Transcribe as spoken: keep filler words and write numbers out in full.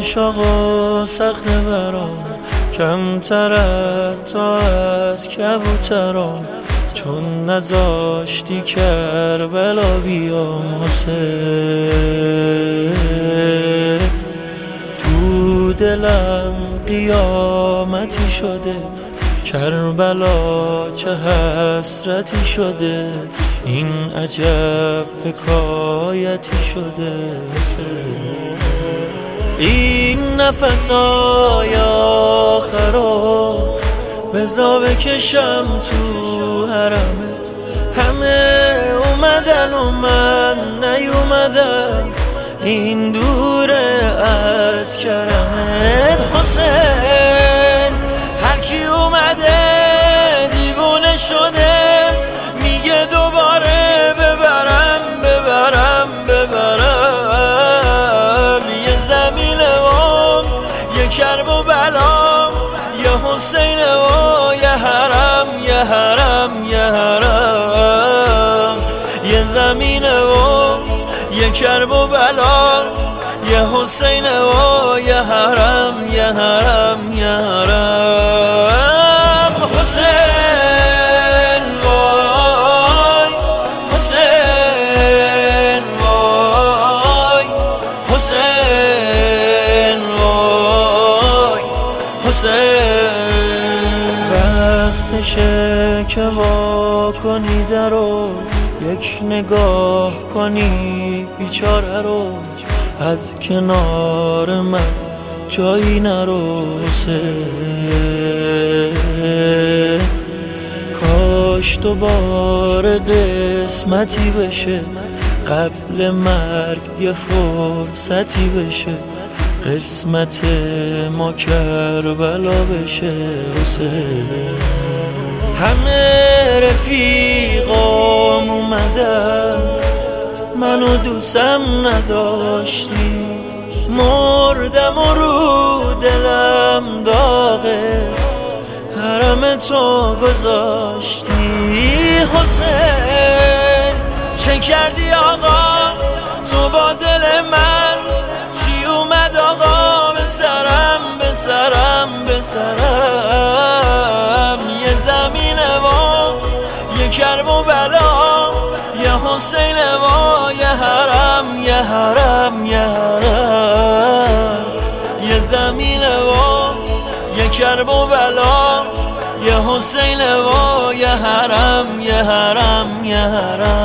عشق آقا سخت برام، کمتر تا از کبوترام، چون نذاشتی کربلا بیام حسین. تو دلم قیامتی شده، کربلا چه حسرتی شده، این عجب حکایتی شده. این نفسای آخرا بزا بکشم تو حرمت، همه اومدن و من نیومدم، این دوره از کرمت حسین. هرکی اومده دیوونه شده، میگه دوباره ببرم ببرم ببرم، یه زمین و یه کرب و بلا، یه حسین و یه حرم یه حرم یه حرم، یه زمین و یه کرب و بلا، یه حسین و یه حرم یه حرم یه حرم. حسین وای حسین وای حسین وای حسین. وقتشه که وا کنی درو، یک نگاه کنی بیچاره رو، از کنار من جایی نرو حسین. کاش دوباره قسمتی بشه، قبل مرگ یه فرصتی بشه، قسمت ما کربلا بشه حسین. همه رفیقام اومدن، منو دوستم نداشتی، مردم و رو دلم داغه، حرم تو گذاشتی حسین. چه کردی آقا تو با دل من، چی اومد آقا به سرم به سرم به سرم، یه زمین و یه کرب و بلا، یه حسین و یه حرم یه حرم یه حرم، یه زمین و یه کرب و بلا، یه حسین و یه حرم یه حرم یه حرم.